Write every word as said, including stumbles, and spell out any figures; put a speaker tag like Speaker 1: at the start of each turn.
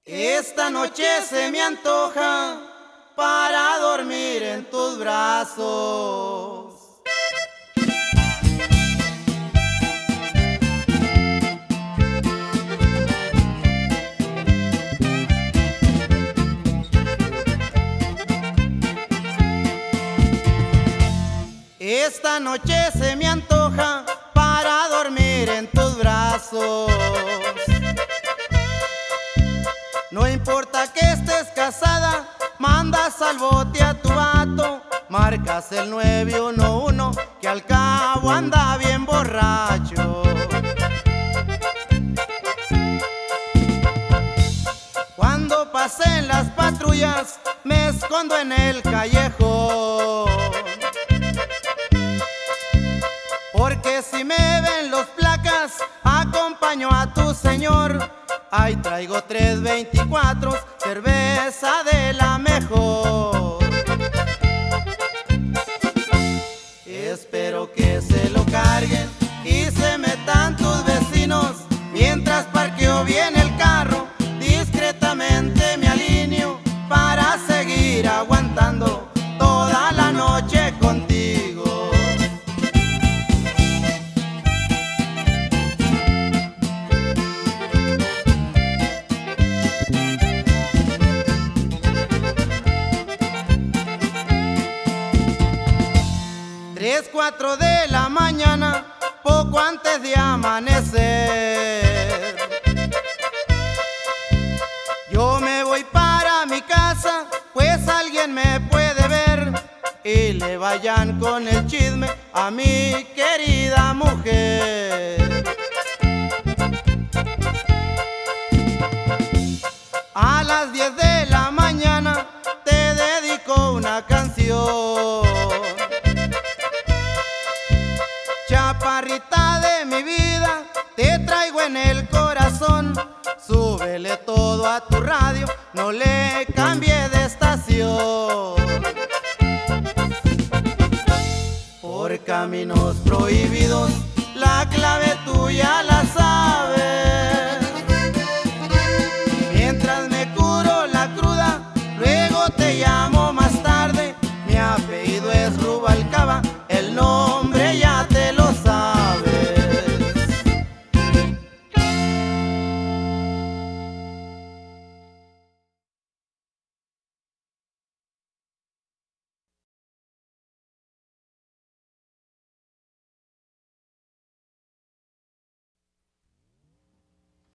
Speaker 1: Esta noche se me antoja para dormir en tus brazos. Esta noche se me antoja para dormir en tus brazos. No importa que estés casada, mandas al bote a tu vato, marcas el nueve uno uno que al cabo anda bien borracho. Cuando pasen las patrullas me escondo en el callejón, porque si me ven los placas acompaño a tu señor. Ahí traigo tres veinticuatro, cerveza de la mejor. Espero que se lo carguen y se metan tus vecinos. Mientras parqueo bien el carro, discretamente me alineo para seguir aguantando toda la noche contigo. Tres, cuatro de la mañana, poco antes de amanecer, yo me voy para mi casa, pues alguien me puede ver y le vayan con el chisme a mi querida mujer. A las diez de la mañana te dedico una canción. Chaparrita de mi vida, te traigo en el corazón. Súbele todo a tu radio, no le cambie de estación. Por caminos prohibidos, la clave tuya la sabes.